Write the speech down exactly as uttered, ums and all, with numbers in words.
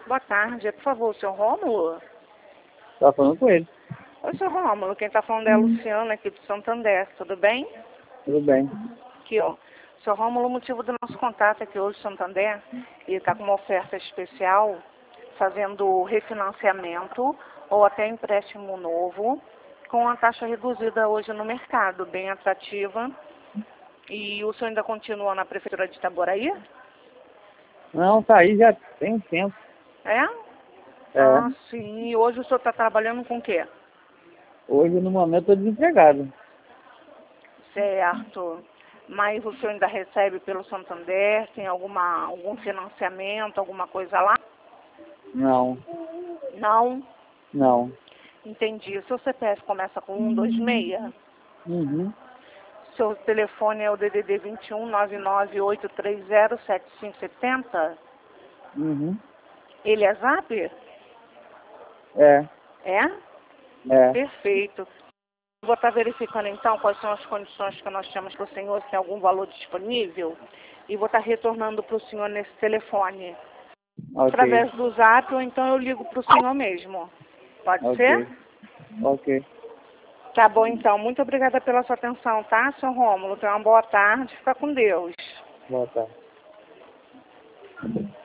Boa tarde. Por favor, senhor Rômulo? Tá falando com ele. Oi, senhor Rômulo. Quem está falando é a Luciana, aqui do Santander. Tudo bem? Tudo bem. Aqui, ó. Senhor Rômulo, o motivo do nosso contato aqui hoje, Santander, e está com uma oferta especial, fazendo refinanciamento ou até empréstimo novo, com uma taxa reduzida hoje no mercado, bem atrativa. E o senhor ainda continua na Prefeitura de Itaboraí? Não, tá aí já tem um tempo. É? É. Ah, sim. E hoje o senhor está trabalhando com o quê? Hoje, no momento, eu tô desempregado. Certo. Mas o senhor ainda recebe pelo Santander? Tem alguma, algum financiamento, alguma coisa lá? Não, Não? não. Entendi. Seu C P F começa com um dois seis? Uhum. Seu telefone é o D D D vinte e um, nove nove oito três zero, sete cinco sete zero? Uhum. Ele é Zap? É, É? é. Perfeito. Vou estar verificando então quais são as condições que nós temos para o senhor, se tem algum valor disponível, e vou estar retornando para o senhor nesse telefone. Ok. Através do Zap, ou então eu ligo para o senhor mesmo. Pode Ok. ser? Ok. Tá bom então. Muito obrigada pela sua atenção, tá, senhor Rômulo? Tenha uma boa tarde. Fica com Deus. Boa tarde.